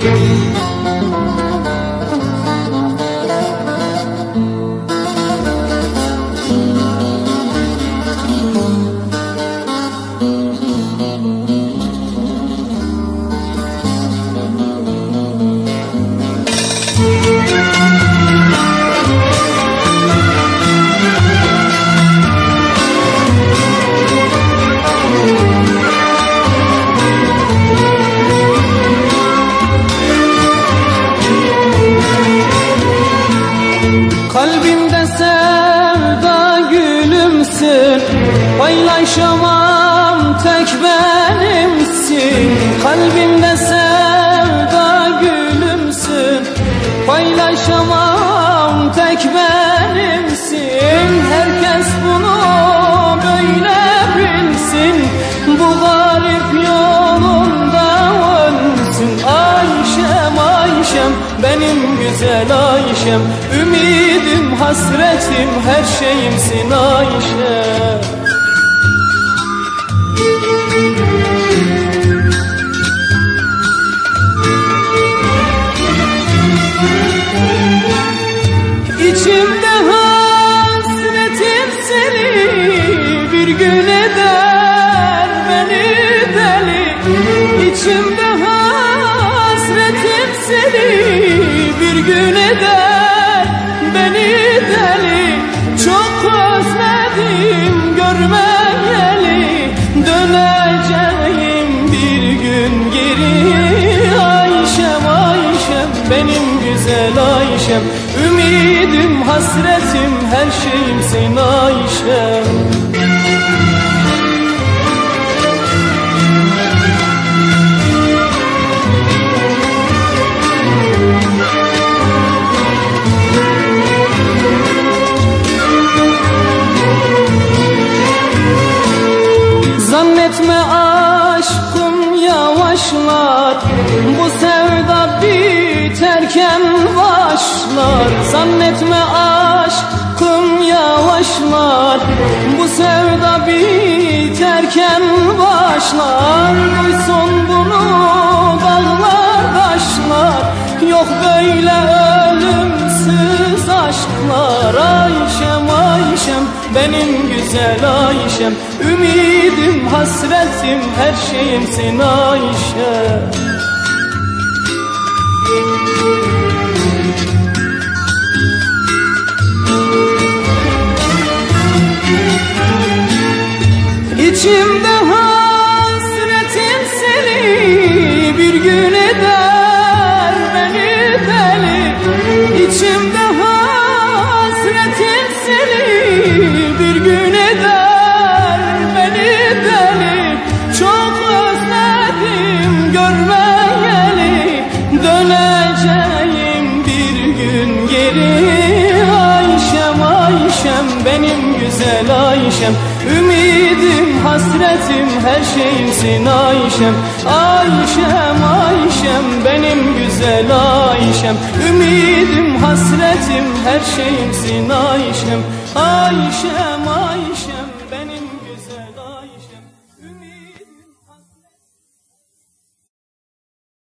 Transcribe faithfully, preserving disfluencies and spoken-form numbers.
Kalbimde sevda gülümsün, paylaşamam tek benimsin. Kalbimde sevda gülümsün, paylaşamam tek benimsin. Herkes bunu böyle bilsin, bu garip yolunda ölsün. Ayşem, Ayşem, benim güzel Ayşem, ümidim, hasretim, her şeyimsin Ayşem. İçimde hasretim seni bir gün eder beni deli. İçimde hasretim seni bir gün eder beni deli. Çok özledim görmeyeli, döneceğim bir gün geri. Ayşem, Ayşem, benim güzel Ayşem, ümidim, hasretim, her şeyimsin Ayşem. Zannetme aşkım yavaşlar, bu sevda biterken başlar. Zannetme aşkım yavaşlar, bu sevda biterken başlar. Duysun bunu dağlar taşlar, yok böyle ölümsüz aşklar. Ayşem, Ayşem, benim güzel Ayşem, ümidim, hasretim, her şeyimsin Ayşem. İçimde hasretim seni bir gün eder beni deli. İçimde hasretim seni bir gün eder beni deli. Çok özledim görmeyeli, döneceğim bir gün geri. Ayşem, Ayşem, benim güzel Ayşem, ümidim, hasretim, her şeyimsin Ayşem. Ayşem, Ayşem, benim güzel Ayşem, ümidim, hasretim, her şeyimsin Ayşem. Ayşem, Ayşem.